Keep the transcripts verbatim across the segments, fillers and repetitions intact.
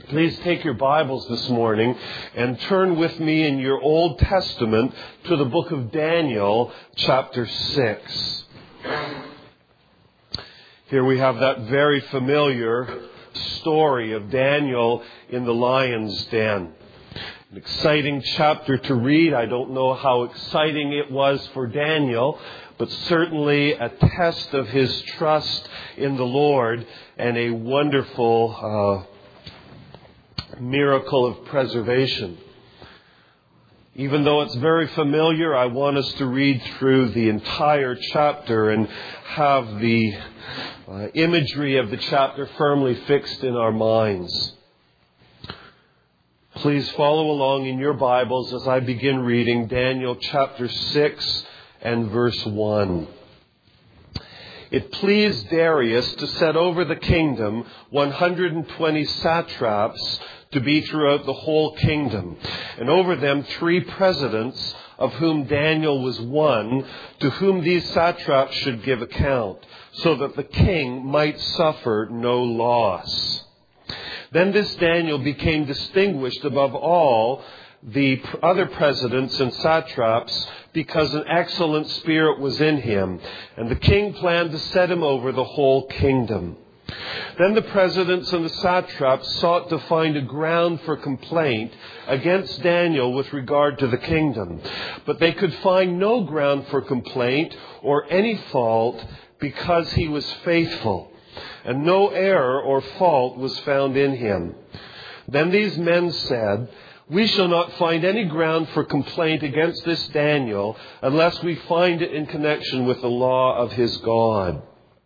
Please take your Bibles this morning and turn with me in your Old Testament to the book of Daniel, chapter six. Here we have that very familiar story of Daniel in the lion's den. An exciting chapter to read. I don't know how exciting it was for Daniel, but certainly a test of his trust in the Lord and a wonderful uh, miracle of preservation. Even though it's very familiar, I want us to read through the entire chapter and have the uh, imagery of the chapter firmly fixed in our minds. Please follow along in your Bibles as I begin reading Daniel chapter six and verse one. It pleased Darius to set over the kingdom one hundred twenty satraps to be throughout the whole kingdom, and over them three presidents, of whom Daniel was one, to whom these satraps should give account, so that the king might suffer no loss. Then this Daniel became distinguished above all the other presidents and satraps, because an excellent spirit was in him, and the king planned to set him over the whole kingdom. Then the presidents and the satraps sought to find a ground for complaint against Daniel with regard to the kingdom, but they could find no ground for complaint or any fault, because he was faithful, and no error or fault was found in him. Then these men said, "We shall not find any ground for complaint against this Daniel unless we find it in connection with the law of his God."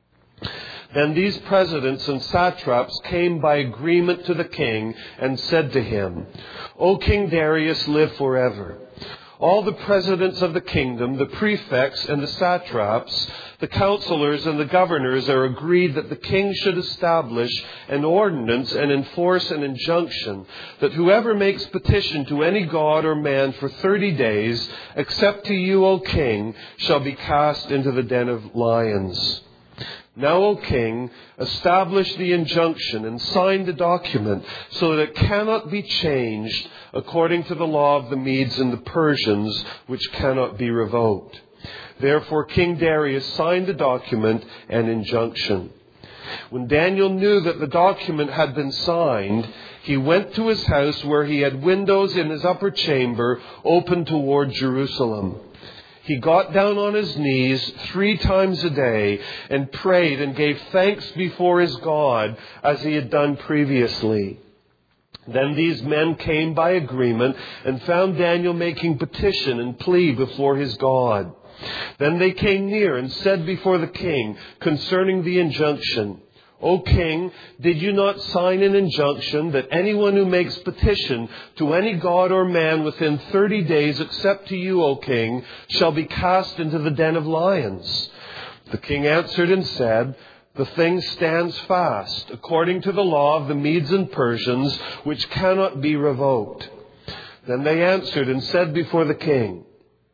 Then these presidents and satraps came by agreement to the king and said to him, "O King Darius, live forever. All the presidents of the kingdom, the prefects and the satraps, the counselors and the governors are agreed that the king should establish an ordinance and enforce an injunction that whoever makes petition to any god or man for thirty days, except to you, O king, shall be cast into the den of lions. Now, O king, establish the injunction and sign the document so that it cannot be changed according to the law of the Medes and the Persians, which cannot be revoked." Therefore King Darius signed the document and injunction. When Daniel knew that the document had been signed, he went to his house, where he had windows in his upper chamber open toward Jerusalem. He got down on his knees three times a day and prayed and gave thanks before his God, as he had done previously. Then these men came by agreement and found Daniel making petition and plea before his God. Then they came near and said before the king concerning the injunction, "O king, did you not sign an injunction that anyone who makes petition to any god or man within thirty days, except to you, O king, shall be cast into the den of lions?" The king answered and said, "The thing stands fast, according to the law of the Medes and Persians, which cannot be revoked." Then they answered and said before the king,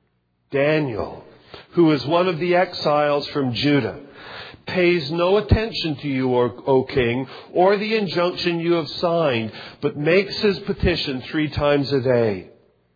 "Daniel, who is one of the exiles from Judah, pays no attention to you, O king, or the injunction you have signed, but makes his petition three times a day."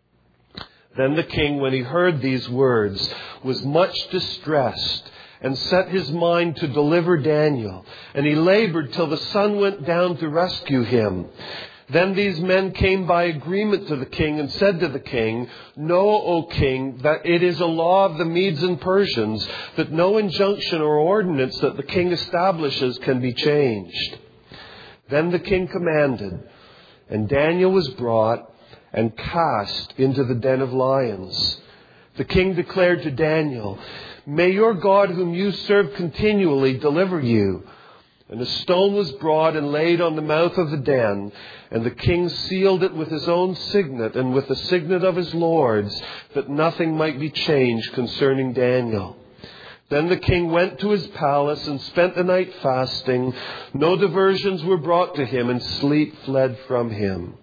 Then the king, when he heard these words, was much distressed and set his mind to deliver Daniel, and he labored till the sun went down to rescue him. Then these men came by agreement to the king and said to the king, "Know, O king, that it is a law of the Medes and Persians that no injunction or ordinance that the king establishes can be changed." Then the king commanded, and Daniel was brought and cast into the den of lions. The king declared to Daniel, "May your God, whom you serve continually, deliver you." And a stone was brought and laid on the mouth of the den, and the king sealed it with his own signet and with the signet of his lords, that nothing might be changed concerning Daniel. Then the king went to his palace and spent the night fasting. No diversions were brought to him, and sleep fled from him.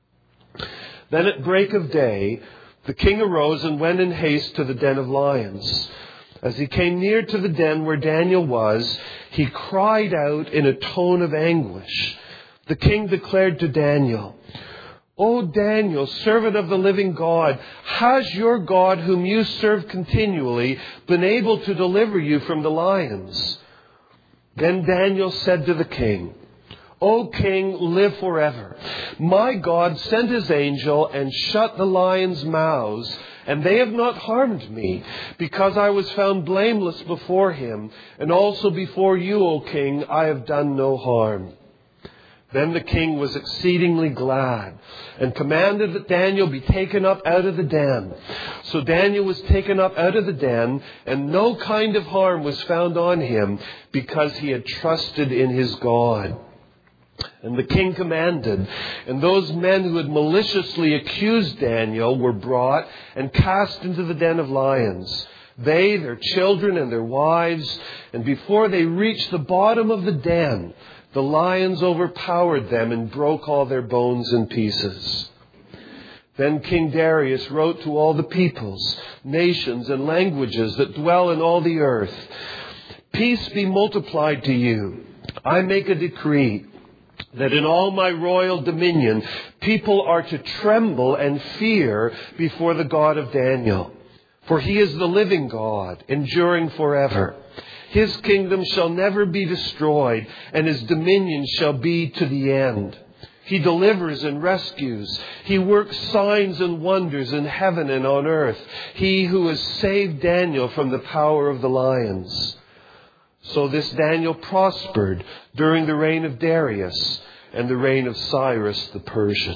Then at break of day, the king arose and went in haste to the den of lions. As he came near to the den where Daniel was, he cried out in a tone of anguish. The king declared to Daniel, "O Daniel, servant of the living God, has your God, whom you serve continually, been able to deliver you from the lions?" Then Daniel said to the king, "O king, live forever. My God sent his angel and shut the lions' mouths, and they have not harmed me, because I was found blameless before him, and also before you, O king, I have done no harm." Then the king was exceedingly glad and commanded that Daniel be taken up out of the den. So Daniel was taken up out of the den, and no kind of harm was found on him, because he had trusted in his God. And the king commanded, and those men who had maliciously accused Daniel were brought and cast into the den of lions, they, their children, and their wives. And before they reached the bottom of the den, the lions overpowered them and broke all their bones in pieces. Then King Darius wrote to all the peoples, nations, and languages that dwell in all the earth, "Peace be multiplied to you. I make a decree that in all my royal dominion, people are to tremble and fear before the God of Daniel. For he is the living God, enduring forever. His kingdom shall never be destroyed, and his dominion shall be to the end. He delivers and rescues. He works signs and wonders in heaven and on earth. He who has saved Daniel from the power of the lions." So this Daniel prospered during the reign of Darius and the reign of Cyrus the Persian.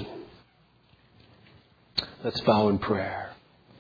Let's bow in prayer.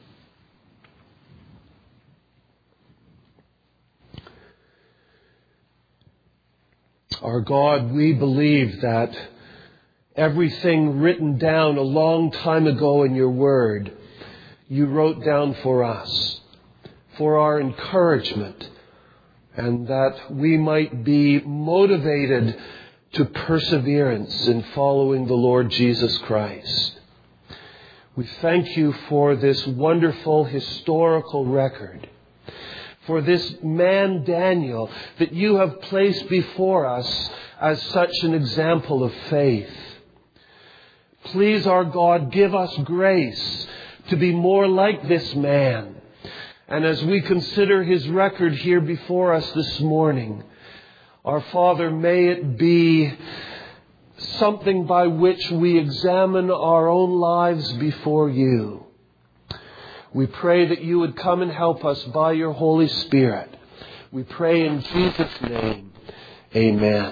Our God, we believe that everything written down a long time ago in your word, you wrote down for us, for our encouragement, and that we might be motivated to perseverance in following the Lord Jesus Christ. We thank you for this wonderful historical record, for this man Daniel that you have placed before us as such an example of faith. Please, our God, give us grace to be more like this man. And as we consider his record here before us this morning, our Father, may it be something by which we examine our own lives before you. We pray that you would come and help us by your Holy Spirit. We pray in Jesus' name. Amen.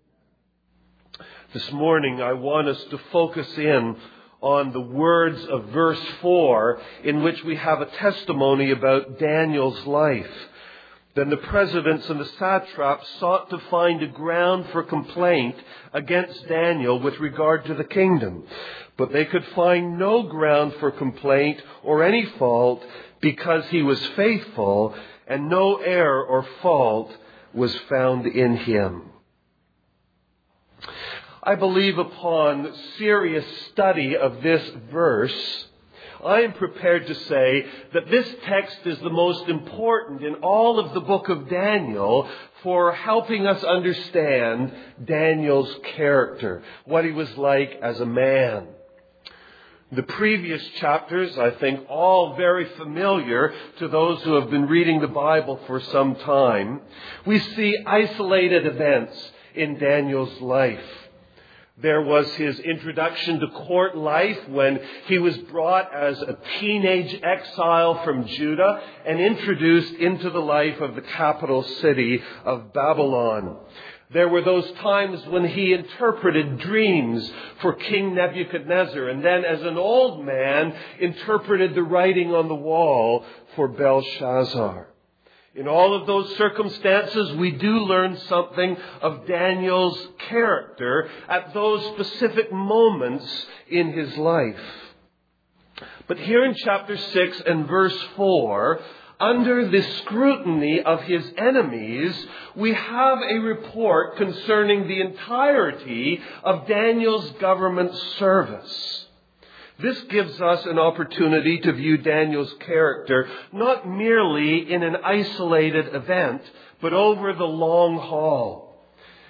This morning I want us to focus in on the words of verse four, in which we have a testimony about Daniel's life. Then the presidents and the satraps sought to find a ground for complaint against Daniel with regard to the kingdom. But they could find no ground for complaint or any fault, because he was faithful and no error or fault was found in him. I believe upon serious study of this verse, I am prepared to say that this text is the most important in all of the book of Daniel for helping us understand Daniel's character, what he was like as a man. The previous chapters, I think, all very familiar to those who have been reading the Bible for some time. We see isolated events in Daniel's life. There was his introduction to court life when he was brought as a teenage exile from Judah and introduced into the life of the capital city of Babylon. There were those times when he interpreted dreams for King Nebuchadnezzar, and then as an old man interpreted the writing on the wall for Belshazzar. In all of those circumstances, we do learn something of Daniel's character at those specific moments in his life. But here in chapter six and verse four, under the scrutiny of his enemies, we have a report concerning the entirety of Daniel's government service. This gives us an opportunity to view Daniel's character not merely in an isolated event, but over the long haul.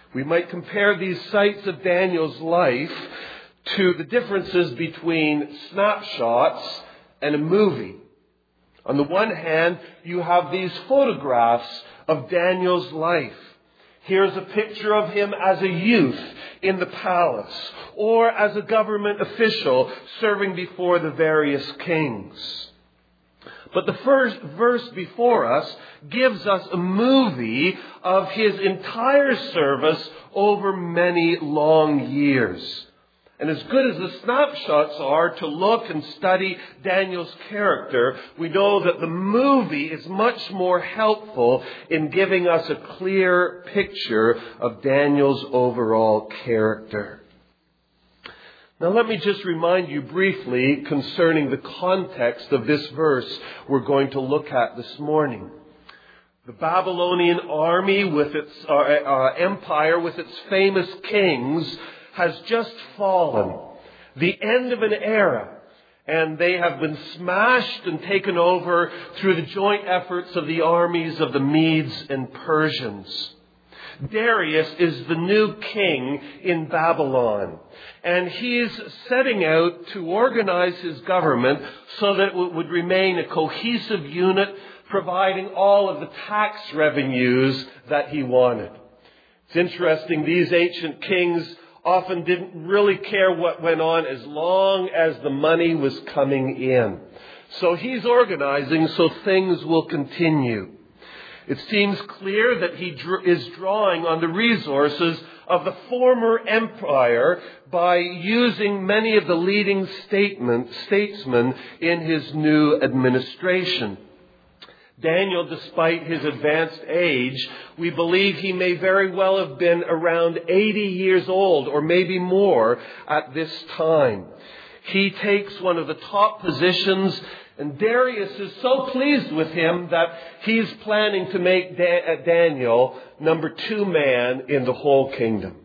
We might compare these sites of Daniel's life to the differences between snapshots and a movie. On the one hand, you have these photographs of Daniel's life. Here's a picture of him as a youth in the palace, or as a government official serving before the various kings. But the first verse before us gives us a movie of his entire service over many long years. And as good as the snapshots are to look and study Daniel's character, we know that the movie is much more helpful in giving us a clear picture of Daniel's overall character. Now let me just remind you briefly concerning the context of this verse we're going to look at this morning. The Babylonian army with its uh, uh, empire, with its famous kings, has just fallen. The end of an era. And they have been smashed and taken over through the joint efforts of the armies of the Medes and Persians. Darius is the new king in Babylon. And he's setting out to organize his government so that it would remain a cohesive unit, providing all of the tax revenues that he wanted. It's interesting, these ancient kings often didn't really care what went on as long as the money was coming in. So he's organizing so things will continue. It seems clear that he is drawing on the resources of the former empire by using many of the leading statesmen in his new administration. Daniel, despite his advanced age, we believe he may very well have been around eighty years old or maybe more at this time. He takes one of the top positions, and Darius is so pleased with him that he's planning to make Daniel number two man in the whole kingdom.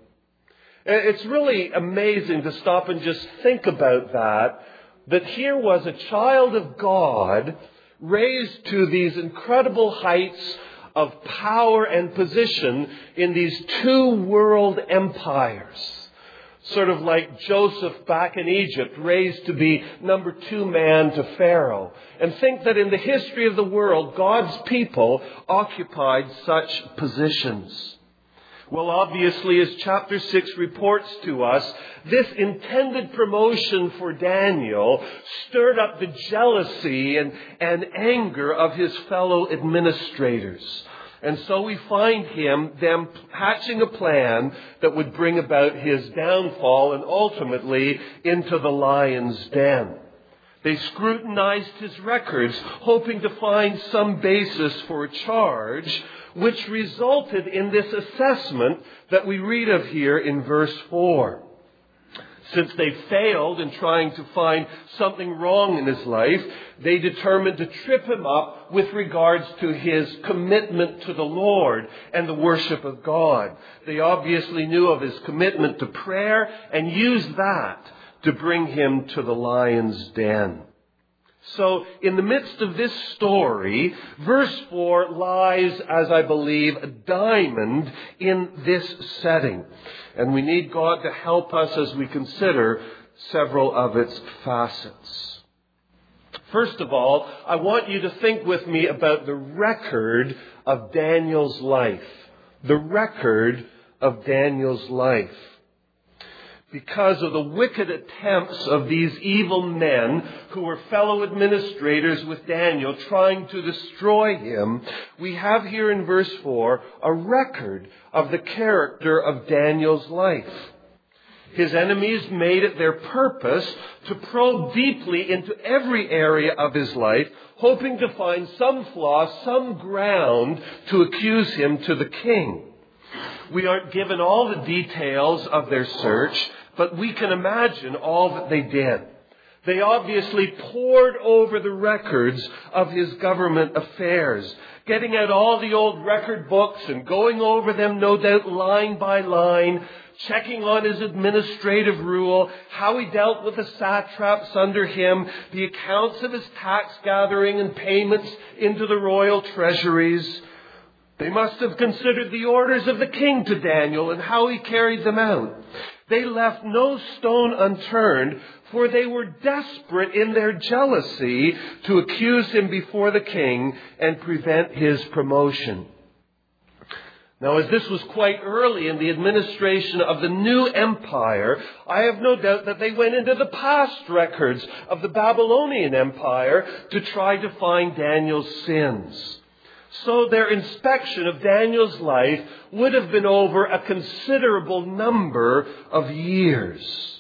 It's really amazing to stop and just think about that, that here was a child of God raised to these incredible heights of power and position in these two world empires. Sort of like Joseph back in Egypt, raised to be number two man to Pharaoh. And think that in the history of the world, God's people occupied such positions. Well, obviously, as chapter six reports to us, this intended promotion for Daniel stirred up the jealousy and, and anger of his fellow administrators. And so we find him, them hatching a plan that would bring about his downfall and ultimately into the lion's den. They scrutinized his records, hoping to find some basis for a charge, which resulted in this assessment that we read of here in verse four. Since they failed in trying to find something wrong in his life, they determined to trip him up with regards to his commitment to the Lord and the worship of God. They obviously knew of his commitment to prayer and used that to bring him to the lion's den. So, in the midst of this story, verse four lies, as I believe, a diamond in this setting. And we need God to help us as we consider several of its facets. First of all, I want you to think with me about the record of Daniel's life. The record of Daniel's life. Because of the wicked attempts of these evil men who were fellow administrators with Daniel trying to destroy him, we have here in verse four a record of the character of Daniel's life. His enemies made it their purpose to probe deeply into every area of his life, hoping to find some flaw, some ground to accuse him to the king. We aren't given all the details of their search, but we can imagine all that they did. They obviously pored over the records of his government affairs, getting out all the old record books and going over them, no doubt, line by line, checking on his administrative rule, how he dealt with the satraps under him, the accounts of his tax gathering and payments into the royal treasuries. They must have considered the orders of the king to Daniel and how he carried them out. They left no stone unturned, for they were desperate in their jealousy to accuse him before the king and prevent his promotion. Now, as this was quite early in the administration of the new empire, I have no doubt that they went into the past records of the Babylonian Empire to try to find Daniel's sins. So their inspection of Daniel's life would have been over a considerable number of years.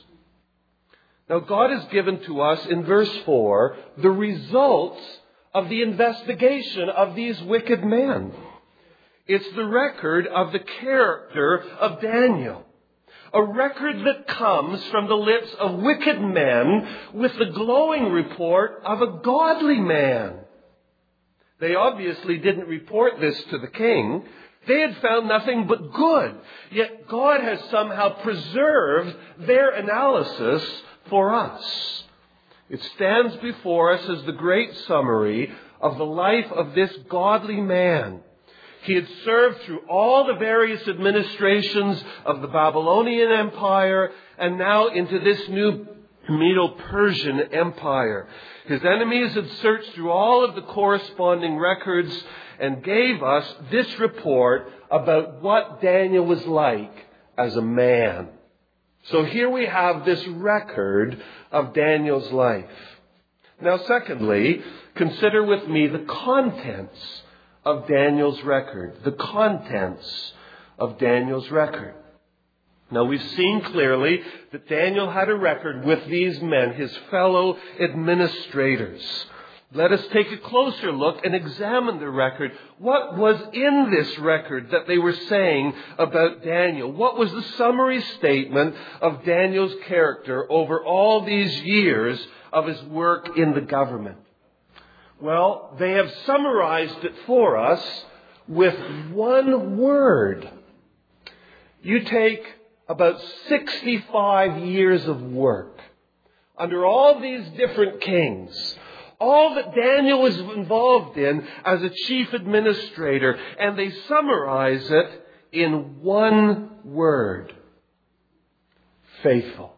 Now, God has given to us in verse four the results of the investigation of these wicked men. It's the record of the character of Daniel. A record that comes from the lips of wicked men with the glowing report of a godly man. They obviously didn't report this to the king. They had found nothing but good. Yet God has somehow preserved their analysis for us. It stands before us as the great summary of the life of this godly man. He had served through all the various administrations of the Babylonian Empire and now into this new Medo-Persian Empire. His enemies had searched through all of the corresponding records and gave us this report about what Daniel was like as a man. So here we have this record of Daniel's life. Now, secondly, consider with me the contents of Daniel's record. The contents of Daniel's record. Now, we've seen clearly that Daniel had a record with these men, his fellow administrators. Let us take a closer look and examine the record. What was in this record that they were saying about Daniel? What was the summary statement of Daniel's character over all these years of his work in the government? Well, they have summarized it for us with one word. You take about sixty-five years of work under all these different kings, all that Daniel was involved in as a chief administrator, and they summarize it in one word: faithful.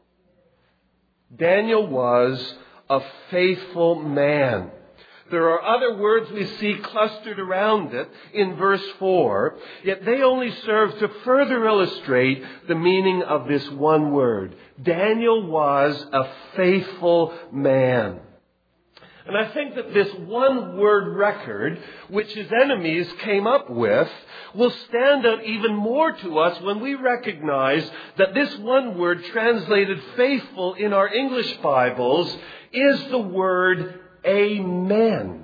Daniel was a faithful man. There are other words we see clustered around it in verse four, yet they only serve to further illustrate the meaning of this one word. Daniel was a faithful man. And I think that this one-word record, which his enemies came up with, will stand out even more to us when we recognize that this one word translated faithful in our English Bibles is the word Amen.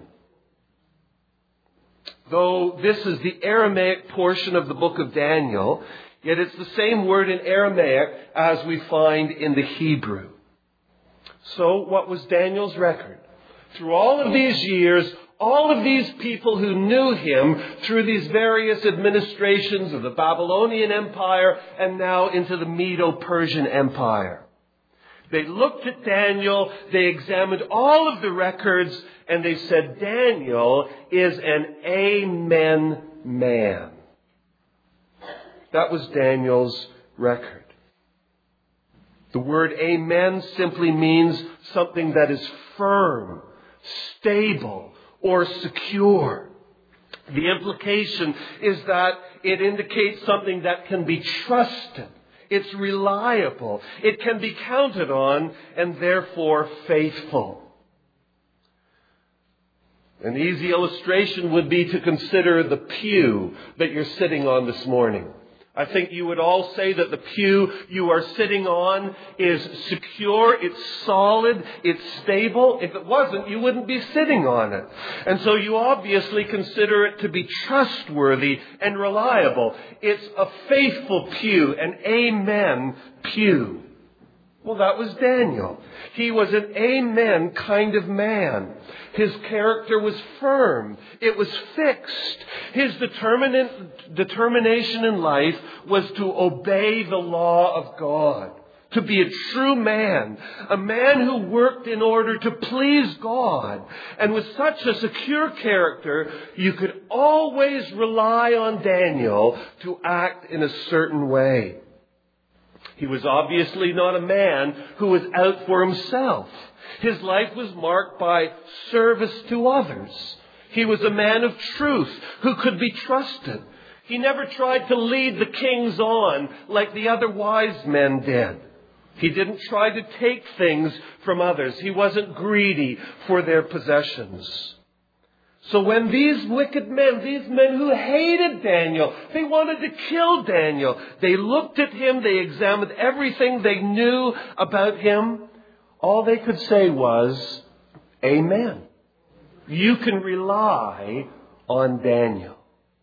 Though this is the Aramaic portion of the book of Daniel, yet it's the same word in Aramaic as we find in the Hebrew. So what was Daniel's record? Through all of these years, all of these people who knew him through these various administrations of the Babylonian Empire and now into the Medo-Persian Empire. They looked at Daniel, they examined all of the records, and they said, Daniel is an amen man. That was Daniel's record. The word amen simply means something that is firm, stable, or secure. The implication is that it indicates something that can be trusted. It's reliable. It can be counted on and therefore faithful. An easy illustration would be to consider the pew that you're sitting on this morning. I think you would all say that the pew you are sitting on is secure, it's solid, it's stable. If it wasn't, you wouldn't be sitting on it. And so you obviously consider it to be trustworthy and reliable. It's a faithful pew, an amen pew. Well, that was Daniel. He was an amen kind of man. His character was firm. It was fixed. His determination in life was to obey the law of God, to be a true man, a man who worked in order to please God. And with such a secure character, you could always rely on Daniel to act in a certain way. He was obviously not a man who was out for himself. His life was marked by service to others. He was a man of truth who could be trusted. He never tried to lead the kings on like the other wise men did. He didn't try to take things from others. He wasn't greedy for their possessions. So when these wicked men, these men who hated Daniel, they wanted to kill Daniel, they looked at him, they examined everything they knew about him, all they could say was, Amen. You can rely on Daniel.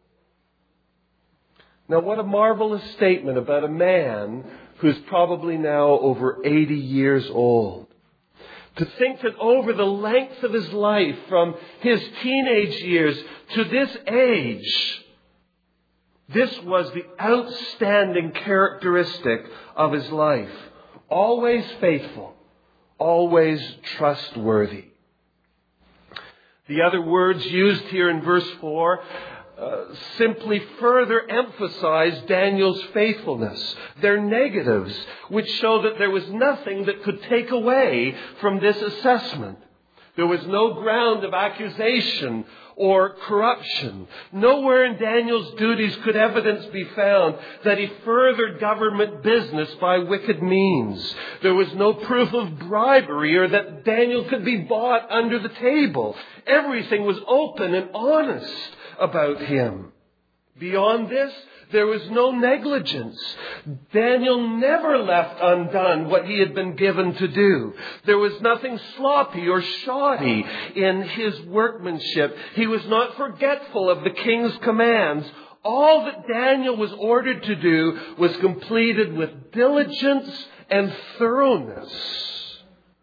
Now, what a marvelous statement about a man who's probably now over eighty years old. To think that over the length of his life, from his teenage years to this age, this was the outstanding characteristic of his life. Always faithful, always trustworthy. The other words used here in verse four Uh, simply further emphasize Daniel's faithfulness. They're negatives, which show that there was nothing that could take away from this assessment. There was no ground of accusation or corruption. Nowhere in Daniel's duties could evidence be found that he furthered government business by wicked means. There was no proof of bribery or that Daniel could be bought under the table. Everything was open and honest about him. Beyond this, there was no negligence. Daniel never left undone what he had been given to do. There was nothing sloppy or shoddy in his workmanship. He was not forgetful of the king's commands. All that Daniel was ordered to do was completed with diligence and thoroughness.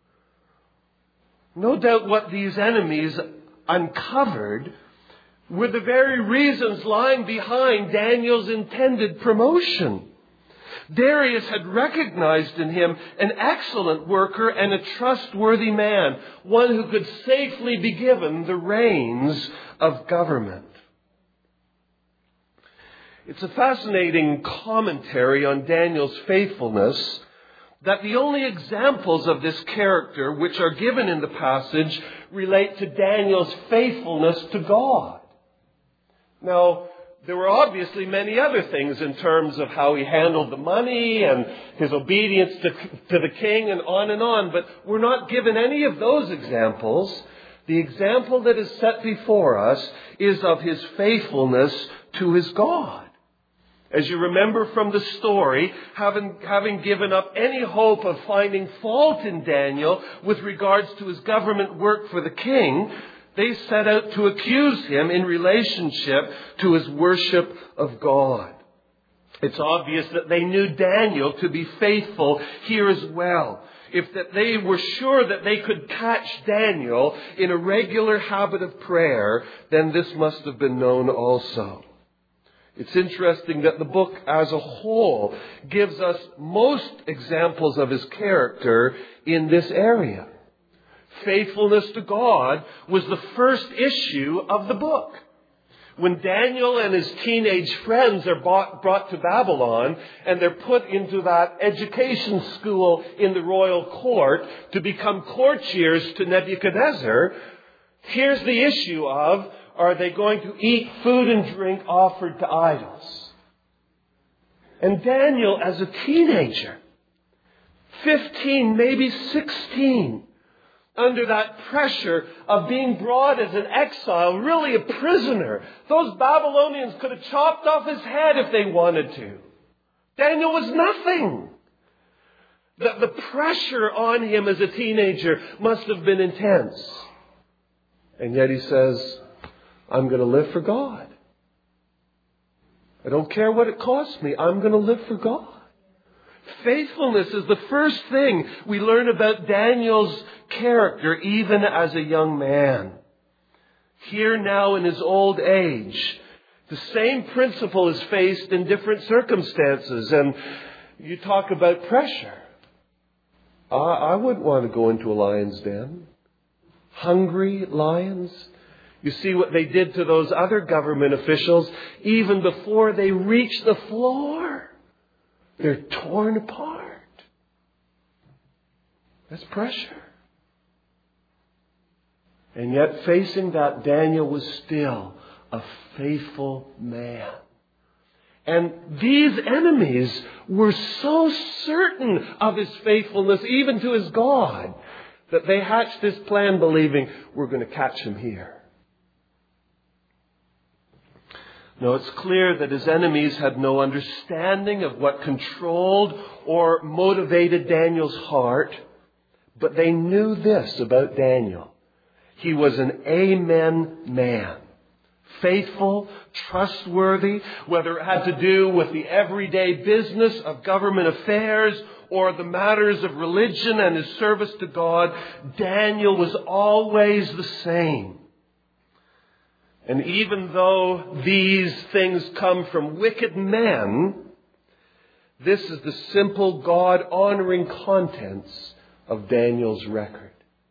No doubt what these enemies uncovered were the very reasons lying behind Daniel's intended promotion. Darius had recognized in him an excellent worker and a trustworthy man, one who could safely be given the reins of government. It's a fascinating commentary on Daniel's faithfulness that the only examples of this character which are given in the passage relate to Daniel's faithfulness to God. Now, there were obviously many other things in terms of how he handled the money and his obedience to, to the king and on and on, but we're not given any of those examples. The example that is set before us is of his faithfulness to his God. As you remember from the story, having, having given up any hope of finding fault in Daniel with regards to his government work for the king, they set out to accuse him in relationship to his worship of God. It's obvious that they knew Daniel to be faithful here as well. If that they were sure that they could catch Daniel in a regular habit of prayer, then this must have been known also. It's interesting that the book as a whole gives us most examples of his character in this area. Faithfulness to God was the first issue of the book. When Daniel and his teenage friends are brought, brought to Babylon and they're put into that education school in the royal court to become courtiers to Nebuchadnezzar, here's the issue of, are they going to eat food and drink offered to idols? And Daniel, as a teenager, fifteen, maybe sixteen, under that pressure of being brought as an exile, really a prisoner. Those Babylonians could have chopped off his head if they wanted to. Daniel was nothing. The, the pressure on him as a teenager must have been intense. And yet he says, I'm going to live for God. I don't care what it costs me. I'm going to live for God. Faithfulness is the first thing we learn about Daniel's character, even as a young man. Here now in his old age, the same principle is faced in different circumstances. And you talk about pressure. I, I wouldn't want to go into a lion's den. Hungry lions. You see what they did to those other government officials even before they reach the floor. They're torn apart. That's pressure. And yet facing that, Daniel was still a faithful man. And these enemies were so certain of his faithfulness, even to his God, that they hatched this plan believing, we're going to catch him here. Now, it's clear that his enemies had no understanding of what controlled or motivated Daniel's heart, but they knew this about Daniel. He was an amen man. Faithful, trustworthy, whether it had to do with the everyday business of government affairs or the matters of religion and his service to God, Daniel was always the same. And even though these things come from wicked men, this is the simple God-honoring contents of Daniel's record.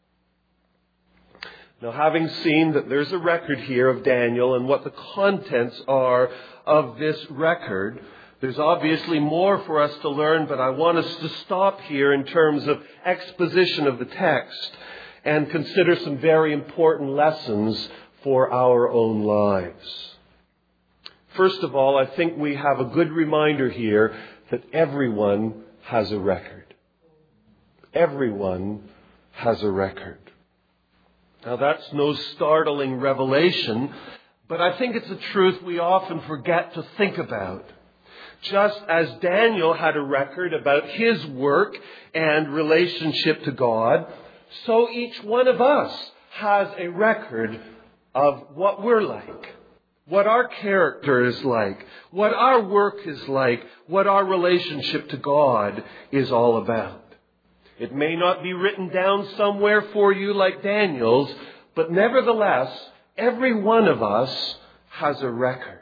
Now, having seen that there's a record here of Daniel and what the contents are of this record, there's obviously more for us to learn, but I want us to stop here in terms of exposition of the text and consider some very important lessons for our own lives. First of all, I think we have a good reminder here that everyone has a record. Everyone has a record. Now, that's no startling revelation, but I think it's a truth we often forget to think about. Just as Daniel had a record about his work and relationship to God, so each one of us has a record of what we're like, what our character is like, what our work is like, what our relationship to God is all about. It may not be written down somewhere for you like Daniel's, but nevertheless, every one of us has a record.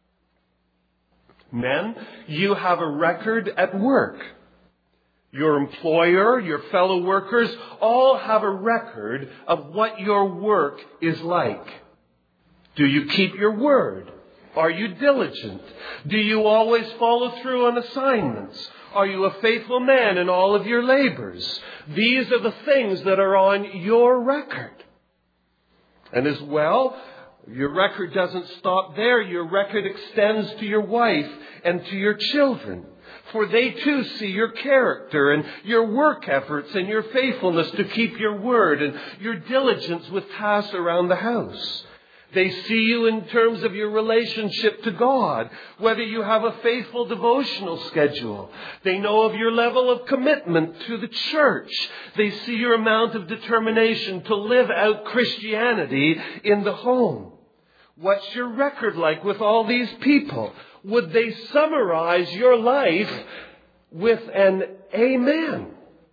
Men, you have a record at work. Your employer, your fellow workers, all have a record of what your work is like. Do you keep your word? Are you diligent? Do you always follow through on assignments? Are you a faithful man in all of your labors? These are the things that are on your record. And as well, your record doesn't stop there. Your record extends to your wife and to your children. For they too see your character and your work efforts and your faithfulness to keep your word and your diligence with tasks around the house. They see you in terms of your relationship to God, whether you have a faithful devotional schedule. They know of your level of commitment to the church. They see your amount of determination to live out Christianity in the home. What's your record like with all these people? Would they summarize your life with an amen?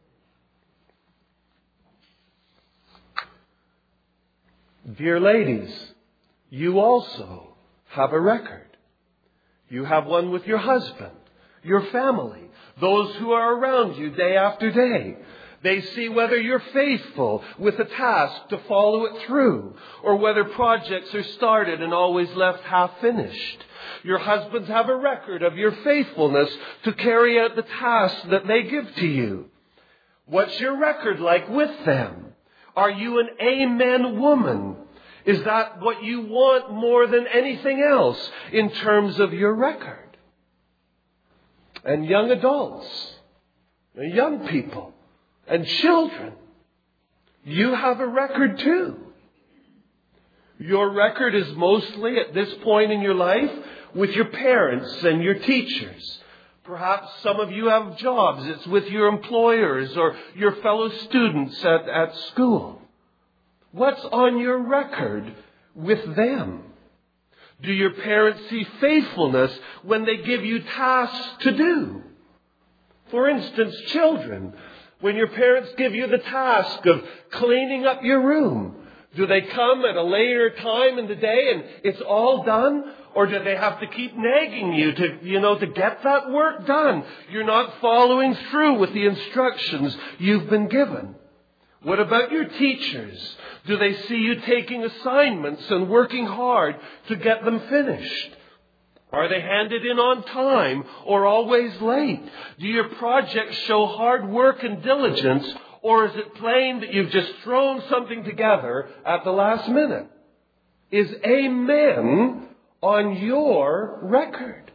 Dear ladies, you also have a record. You have one with your husband, your family, those who are around you day after day. They see whether you're faithful with a task to follow it through, or whether projects are started and always left half finished. Your husbands have a record of your faithfulness to carry out the tasks that they give to you. What's your record like with them? Are you an amen woman? Is that what you want more than anything else in terms of your record? And young adults, and young people, and children, you have a record too. Your record is mostly at this point in your life with your parents and your teachers. Perhaps some of you have jobs. It's with your employers or your fellow students at, at school. What's on your record with them? Do your parents see faithfulness when they give you tasks to do? For instance, children, when your parents give you the task of cleaning up your room, do they come at a later time in the day and it's all done? Or do they have to keep nagging you to, you know, to get that work done? You're not following through with the instructions you've been given. What about your teachers? Do they see you taking assignments and working hard to get them finished? Are they handed in on time or always late? Do your projects show hard work and diligence, or is it plain that you've just thrown something together at the last minute? Is amen on your record?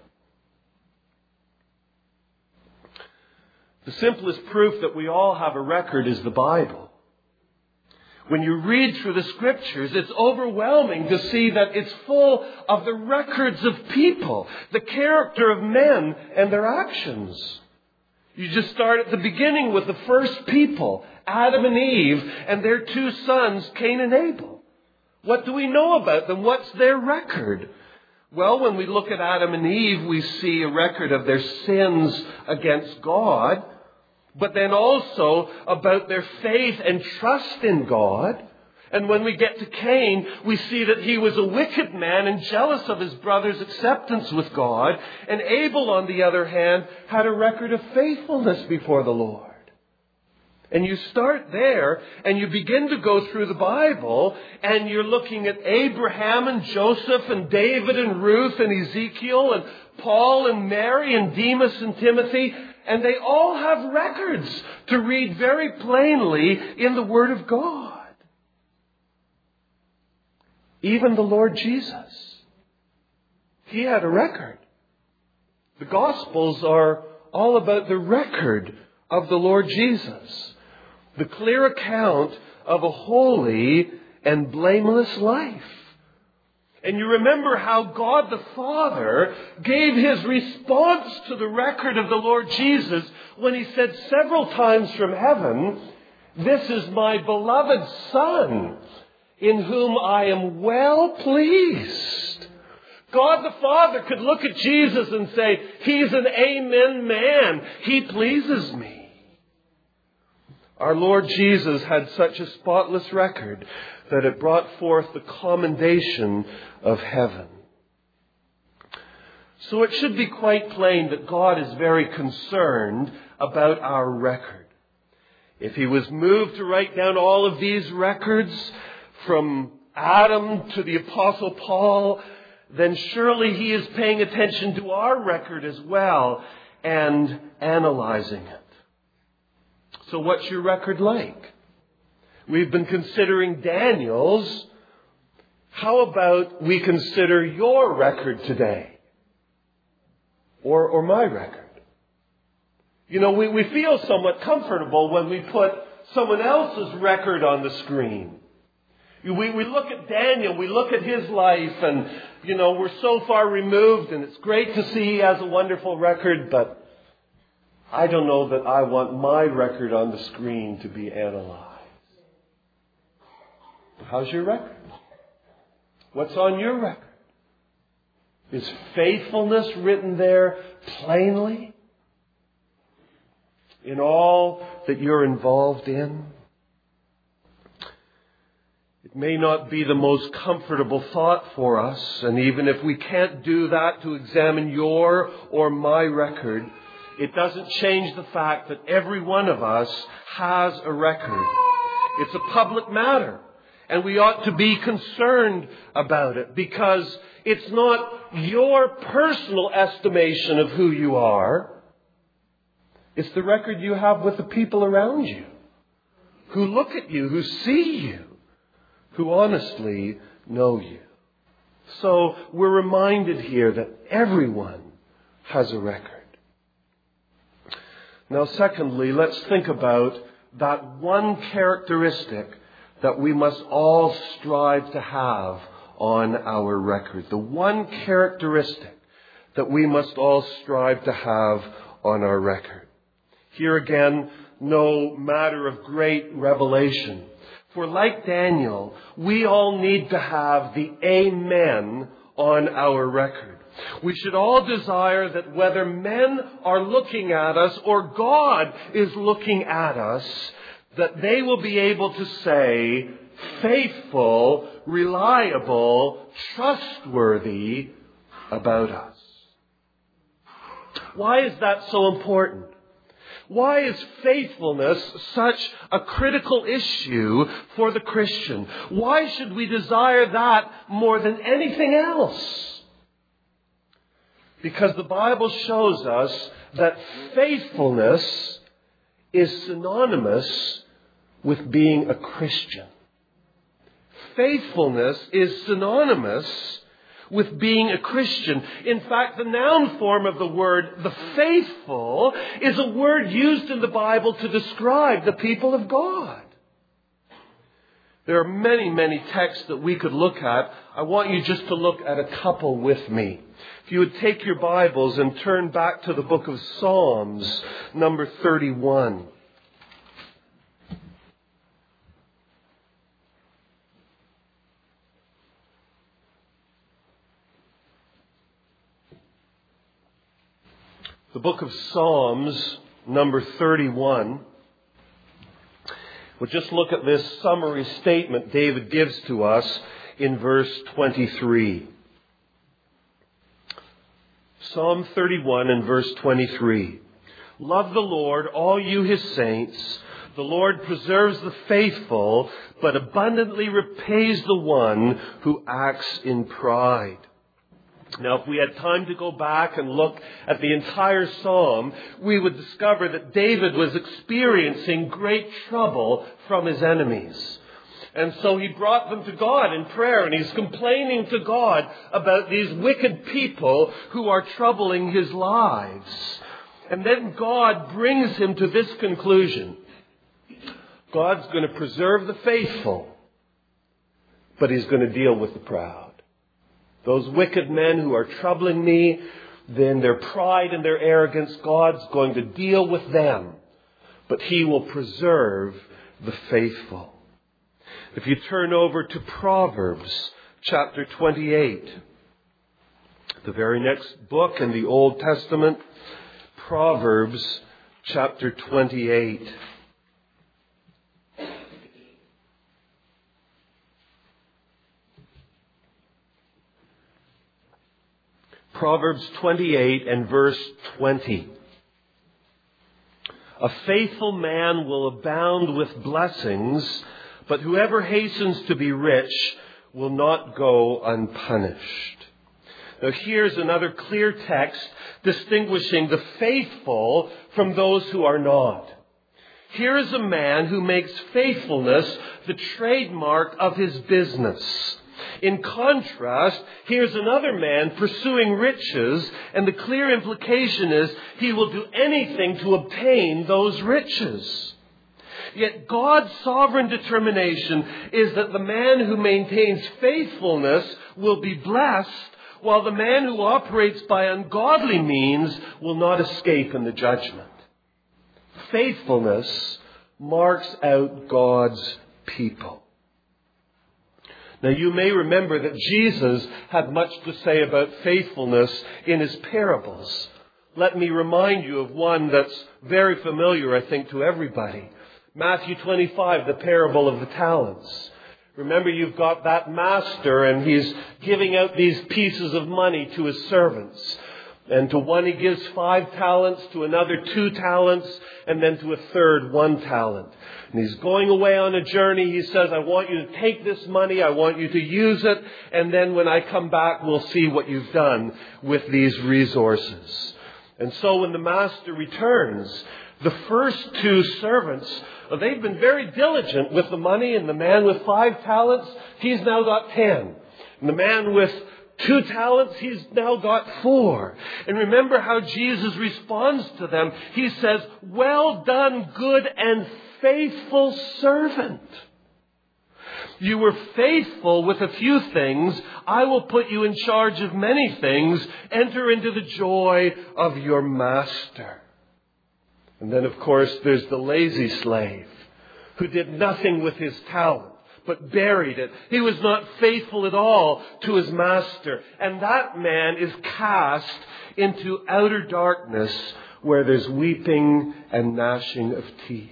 The simplest proof that we all have a record is the Bible. When you read through the Scriptures, it's overwhelming to see that it's full of the records of people, the character of men and their actions. You just start at the beginning with the first people, Adam and Eve, and their two sons, Cain and Abel. What do we know about them? What's their record? Well, when we look at Adam and Eve, we see a record of their sins against God, but then also about their faith and trust in God. And when we get to Cain, we see that he was a wicked man and jealous of his brother's acceptance with God. And Abel, on the other hand, had a record of faithfulness before the Lord. And you start there and you begin to go through the Bible, and you're looking at Abraham and Joseph and David and Ruth and Ezekiel and Paul and Mary and Demas and Timothy. And they all have records to read very plainly in the Word of God. Even the Lord Jesus, He had a record. The Gospels are all about the record of the Lord Jesus. The clear account of a holy and blameless life. And you remember how God the Father gave His response to the record of the Lord Jesus when He said several times from heaven, "This is my beloved Son, in whom I am well pleased." God the Father could look at Jesus and say, "He's an amen man. He pleases me." Our Lord Jesus had such a spotless record that it brought forth the commendation of heaven. So it should be quite plain that God is very concerned about our record. If He was moved to write down all of these records from Adam to the Apostle Paul, then surely He is paying attention to our record as well and analyzing it. So what's your record like? We've been considering Daniel's. How about we consider your record today? Or, or my record? You know, we, we feel somewhat comfortable when we put someone else's record on the screen. We, we look at Daniel, we look at his life, and, you know, we're so far removed, and it's great to see he has a wonderful record, but I don't know that I want my record on the screen to be analyzed. How's your record? What's on your record? Is faithfulness written there plainly in all that you're involved in? It may not be the most comfortable thought for us, and even if we can't do that to examine your or my record, it doesn't change the fact that every one of us has a record. It's a public matter, and we ought to be concerned about it, because it's not your personal estimation of who you are. It's the record you have with the people around you, who look at you, who see you, who honestly know you. So we're reminded here that everyone has a record. Now, secondly, let's think about that one characteristic that we must all strive to have on our record. The one characteristic that we must all strive to have on our record. Here again, no matter of great revelation. For like Daniel, we all need to have the amen on our record. We should all desire that whether men are looking at us or God is looking at us, that they will be able to say, faithful, reliable, trustworthy, about us. Why is that so important? Why is faithfulness such a critical issue for the Christian? Why should we desire that more than anything else? Because the Bible shows us that faithfulness is synonymous with being a Christian. Faithfulness is synonymous with being a Christian. In fact, the noun form of the word, the faithful, is a word used in the Bible to describe the people of God. There are many, many texts that we could look at. I want you just to look at a couple with me. If you would take your Bibles and turn back to the book of Psalms, number thirty-one. The book of Psalms, number thirty-one. We'll just look at this summary statement David gives to us in verse twenty-three. Psalm thirty-one and verse twenty-three. Love the Lord, all you his saints. The Lord preserves the faithful, but abundantly repays the one who acts in pride. Now, if we had time to go back and look at the entire psalm, we would discover that David was experiencing great trouble from his enemies. And so he brought them to God in prayer, and he's complaining to God about these wicked people who are troubling his lives. And then God brings him to this conclusion. God's going to preserve the faithful, but he's going to deal with the proud. Those wicked men who are troubling me, then their pride and their arrogance, God's going to deal with them. But he will preserve the faithful. If you turn over to Proverbs chapter twenty-eight, the very next book in the Old Testament, Proverbs chapter twenty-eight. Proverbs twenty-eight and verse twenty. A faithful man will abound with blessings, but whoever hastens to be rich will not go unpunished. Now here's another clear text distinguishing the faithful from those who are not. Here is a man who makes faithfulness the trademark of his business. In contrast, here's another man pursuing riches, and the clear implication is he will do anything to obtain those riches. Yet God's sovereign determination is that the man who maintains faithfulness will be blessed, while the man who operates by ungodly means will not escape in the judgment. Faithfulness marks out God's people. Now, you may remember that Jesus had much to say about faithfulness in his parables. Let me remind you of one that's very familiar, I think, to everybody. Matthew twenty-five, the parable of the talents. Remember, you've got that master, and he's giving out these pieces of money to his servants. And to one he gives five talents, to another two talents, and then to a third one talent. And he's going away on a journey. He says, I want you to take this money, I want you to use it, and then when I come back, we'll see what you've done with these resources. And so when the master returns, the first two servants, they've been very diligent with the money, and the man with five talents, he's now got ten. And the man with two talents, he's now got four. And remember how Jesus responds to them. He says, well done, good and faithful servant. You were faithful with a few things. I will put you in charge of many things. Enter into the joy of your master. And then, of course, there's the lazy slave who did nothing with his talent, but buried it. He was not faithful at all to his master. And that man is cast into outer darkness where there's weeping and gnashing of teeth.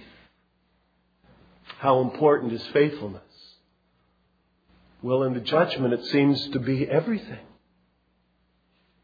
How important is faithfulness? Well, in the judgment, it seems to be everything.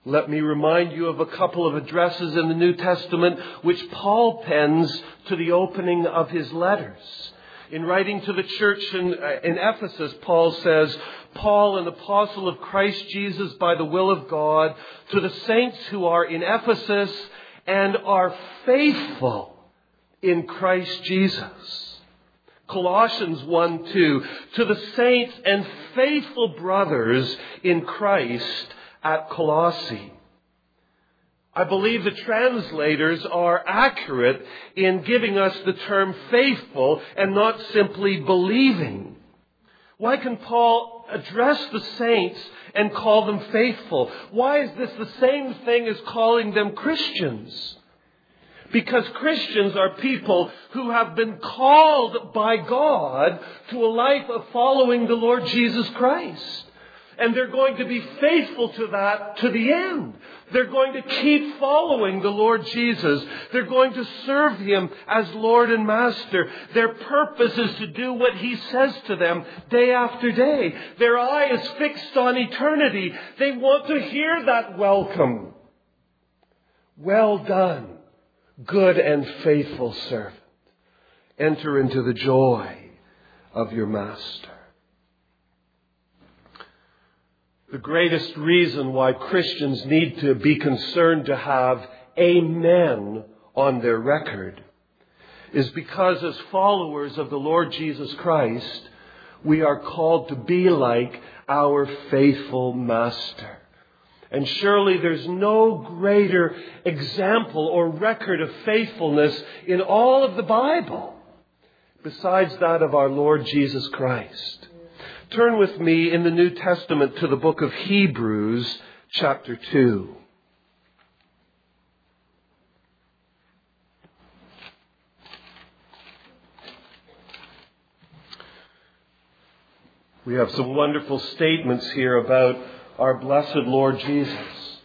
Let me remind you of a couple of addresses in the New Testament which Paul pens to the opening of his letters. In writing to the church in, in Ephesus, Paul says, Paul, an apostle of Christ Jesus by the will of God, to the saints who are in Ephesus and are faithful in Christ Jesus. Colossians one two, to the saints and faithful brothers in Christ at Colossae. I believe the translators are accurate in giving us the term faithful and not simply believing. Why can Paul address the saints and call them faithful? Why is this the same thing as calling them Christians? Because Christians are people who have been called by God to a life of following the Lord Jesus Christ. And they're going to be faithful to that to the end. They're going to keep following the Lord Jesus. They're going to serve Him as Lord and Master. Their purpose is to do what He says to them day after day. Their eye is fixed on eternity. They want to hear that welcome. Well done, good and faithful servant. Enter into the joy of your Master. The greatest reason why Christians need to be concerned to have amen on their record is because as followers of the Lord Jesus Christ, we are called to be like our faithful Master. And surely there's no greater example or record of faithfulness in all of the Bible besides that of our Lord Jesus Christ. Turn with me in the New Testament to the book of Hebrews, chapter two. We have some wonderful statements here about our blessed Lord Jesus.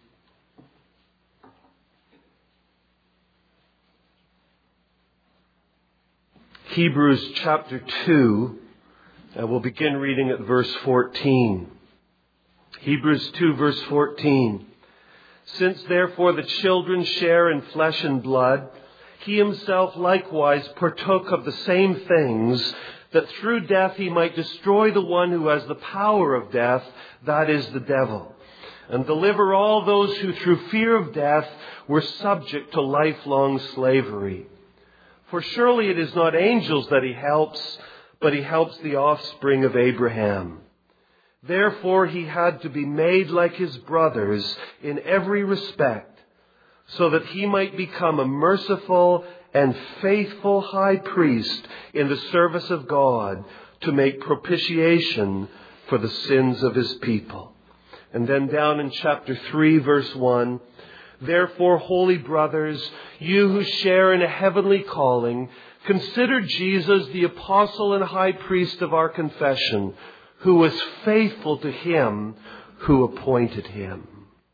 Hebrews chapter two. And we'll begin reading at verse fourteen. Hebrews two, verse fourteen. Since therefore the children share in flesh and blood, He Himself likewise partook of the same things, that through death He might destroy the one who has the power of death, that is the devil, and deliver all those who through fear of death were subject to lifelong slavery. For surely it is not angels that He helps, but He helps the offspring of Abraham. Therefore He had to be made like His brothers in every respect, so that He might become a merciful and faithful high priest in the service of God, to make propitiation for the sins of His people. And then down in chapter three, verse one, therefore, holy brothers, you who share in a heavenly calling, consider Jesus, the apostle and high priest of our confession, who was faithful to Him who appointed Him.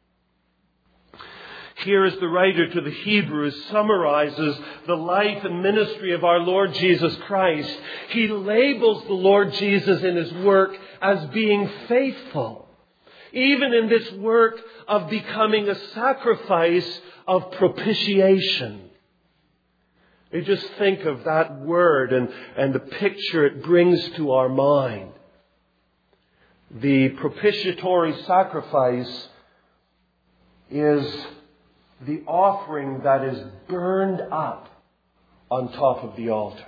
Here, as the writer to the Hebrews summarizes the life and ministry of our Lord Jesus Christ, he labels the Lord Jesus in His work as being faithful, even in this work of becoming a sacrifice of propitiation. You just think of that word and, and the picture it brings to our mind. The propitiatory sacrifice is the offering that is burned up on top of the altar.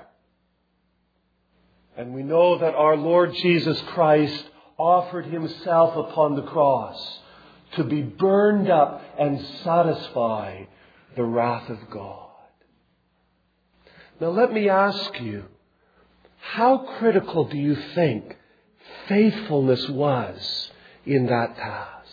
And we know that our Lord Jesus Christ offered Himself upon the cross to be burned up and satisfy the wrath of God. Now let me ask you, how critical do you think faithfulness was in that task?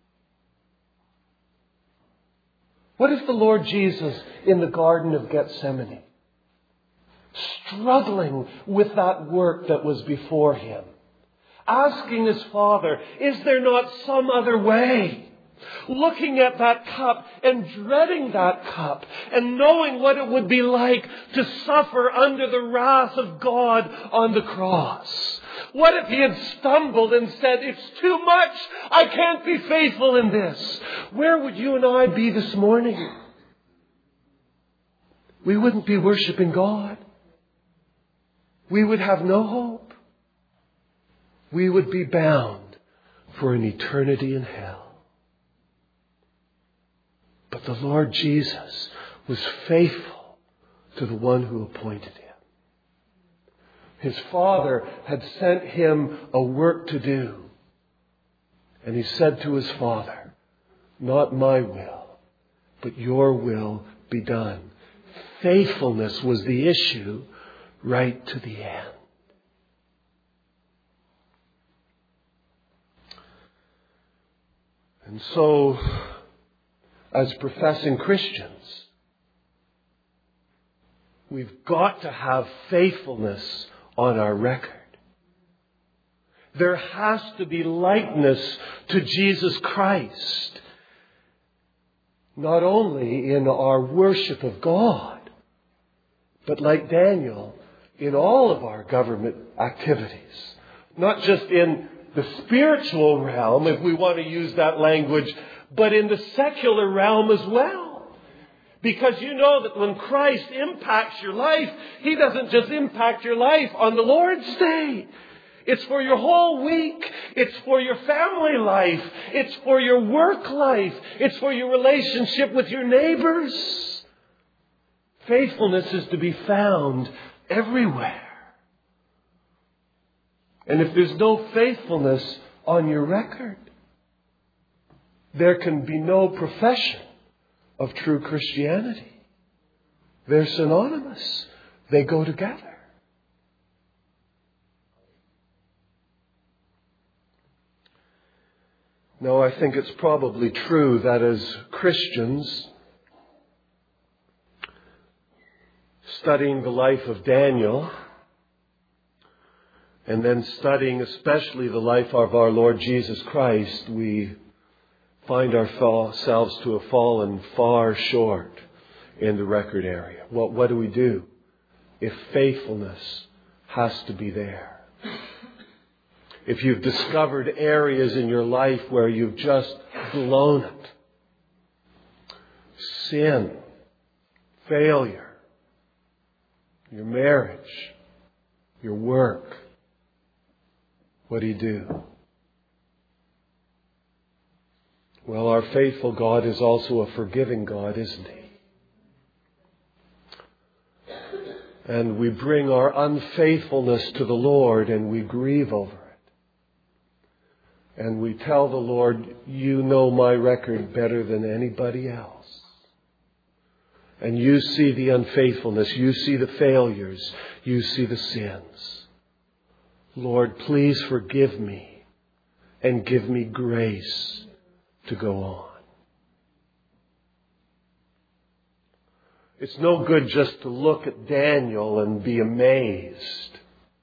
What if the Lord Jesus in the Garden of Gethsemane, struggling with that work that was before Him, asking His Father, is there not some other way? Looking at that cup and dreading that cup and knowing what it would be like to suffer under the wrath of God on the cross. What if he had stumbled and said, it's too much, I can't be faithful in this? Where would you and I be this morning? We wouldn't be worshiping God. We would have no hope. We would be bound for an eternity in hell. But the Lord Jesus was faithful to the one who appointed him. His Father had sent him a work to do. And he said to his Father, not my will, but your will be done. Faithfulness was the issue right to the end. And so, as professing Christians, we've got to have faithfulness on our record. There has to be likeness to Jesus Christ, not only in our worship of God, but like Daniel, in all of our government activities. Not just in the spiritual realm, if we want to use that language, but in the secular realm as well. Because you know that when Christ impacts your life, He doesn't just impact your life on the Lord's Day. It's for your whole week. It's for your family life. It's for your work life. It's for your relationship with your neighbors. Faithfulness is to be found everywhere. And if there's no faithfulness on your record, there can be no profession of true Christianity. They're synonymous. They go together. Now, I think it's probably true that as Christians, studying the life of Daniel, and then studying especially the life of our Lord Jesus Christ, we find ourselves to have fallen far short in the record area. What, what do we do if faithfulness has to be there? If you've discovered areas in your life where you've just blown it, sin, failure, your marriage, your work, what do you do? Well, our faithful God is also a forgiving God, isn't He? And we bring our unfaithfulness to the Lord and we grieve over it. And we tell the Lord, you know my record better than anybody else. And you see the unfaithfulness, you see the failures, you see the sins. Lord, please forgive me and give me grace to go on. It's no good just to look at Daniel and be amazed.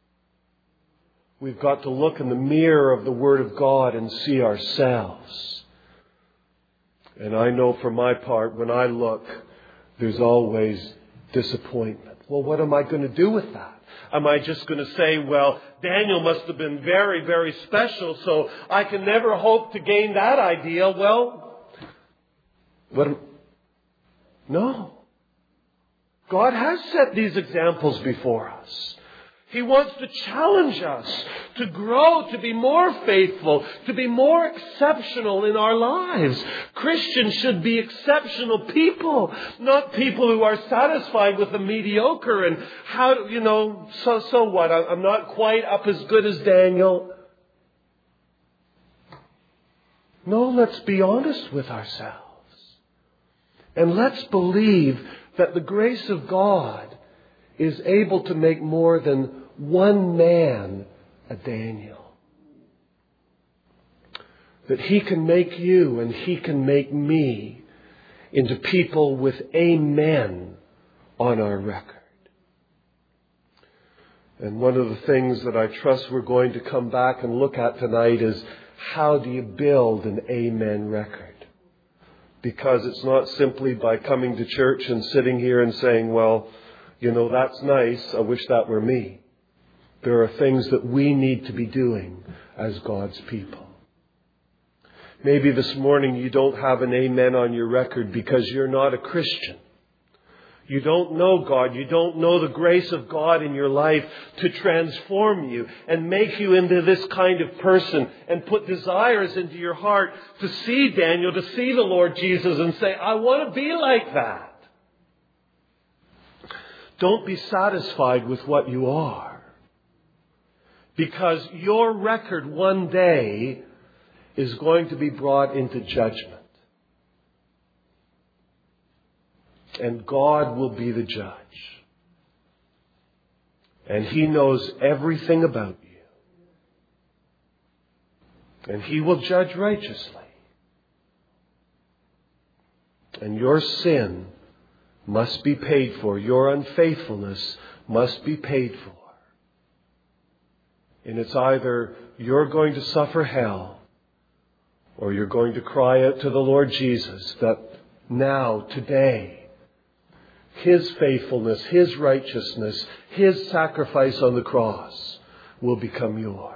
We've got to look in the mirror of the Word of God and see ourselves. And I know for my part, when I look, there's always disappointment. Well, what am I going to do with that? Am I just going to say, well, Daniel must have been very, very special, so I can never hope to gain that ideal? Well, what am... no. God has set these examples before us. He wants to challenge us to grow, to be more faithful, to be more exceptional in our lives. Christians should be exceptional people, not people who are satisfied with the mediocre and how, you know, so, so what? I'm not quite up as good as Daniel. No, let's be honest with ourselves. And let's believe that the grace of God is able to make more than one man a Daniel. That He can make you and He can make me into people with amen on our record. And one of the things that I trust we're going to come back and look at tonight is how do you build an amen record? Because it's not simply by coming to church and sitting here and saying, well, you know, that's nice. I wish that were me. There are things that we need to be doing as God's people. Maybe this morning you don't have an amen on your record because you're not a Christian. You don't know God. You don't know the grace of God in your life to transform you and make you into this kind of person and put desires into your heart to see Daniel, to see the Lord Jesus and say, I want to be like that. Don't be satisfied with what you are, because your record one day is going to be brought into judgment. And God will be the judge. And He knows everything about you. And He will judge righteously. And your sin must be paid for. Your unfaithfulness must be paid for. And it's either you're going to suffer hell, or you're going to cry out to the Lord Jesus that now, today, His faithfulness, His righteousness, His sacrifice on the cross will become yours.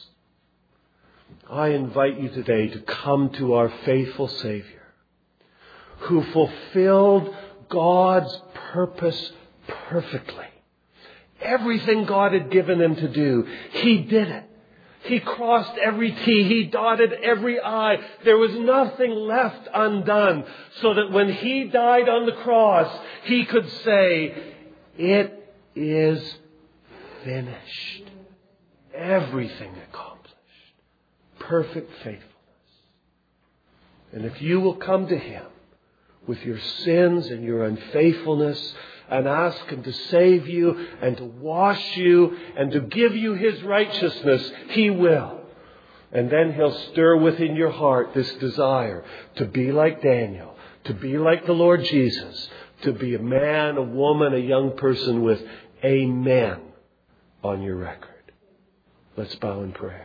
I invite you today to come to our faithful Savior, who fulfilled God's purpose perfectly. Everything God had given Him to do, He did it. He crossed every T. He dotted every I. There was nothing left undone, so that when He died on the cross, He could say, it is finished. Everything accomplished. Perfect faithfulness. And if you will come to Him with your sins and your unfaithfulness and ask Him to save you and to wash you and to give you His righteousness, He will. And then He'll stir within your heart this desire to be like Daniel, to be like the Lord Jesus, to be a man, a woman, a young person with amen on your record. Let's bow in prayer.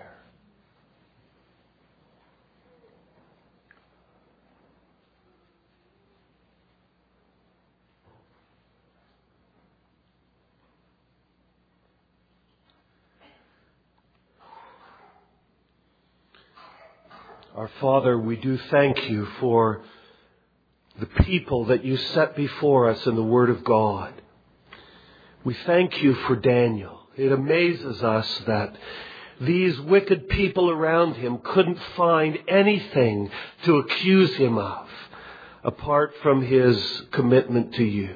Our Father, we do thank You for the people that You set before us in the Word of God. We thank You for Daniel. It amazes us that these wicked people around him couldn't find anything to accuse him of apart from his commitment to You.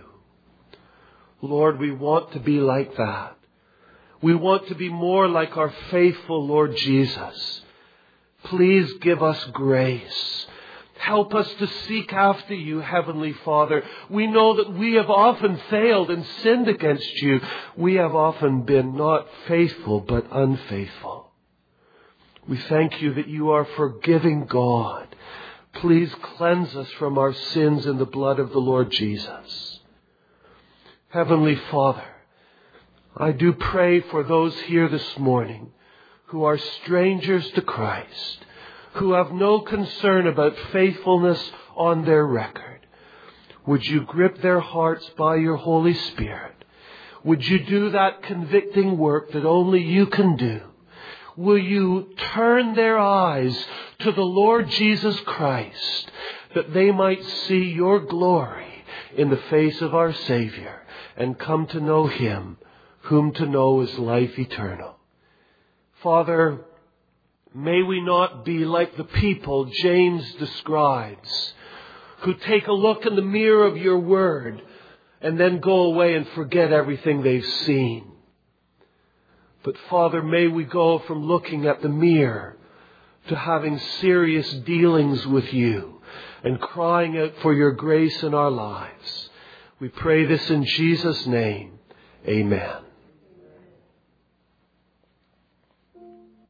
Lord, we want to be like that. We want to be more like our faithful Lord Jesus. Please give us grace. Help us to seek after You, Heavenly Father. We know that we have often failed and sinned against You. We have often been not faithful, but unfaithful. We thank You that You are forgiving God. Please cleanse us from our sins in the blood of the Lord Jesus. Heavenly Father, I do pray for those here this morning who are strangers to Christ, who have no concern about faithfulness on their record. Would You grip their hearts by Your Holy Spirit? Would You do that convicting work that only You can do? Will You turn their eyes to the Lord Jesus Christ, that they might see Your glory in the face of our Savior and come to know Him, whom to know is life eternal? Father, may we not be like the people James describes, who take a look in the mirror of Your Word and then go away and forget everything they've seen. But Father, may we go from looking at the mirror to having serious dealings with You and crying out for Your grace in our lives. We pray this in Jesus' name. Amen.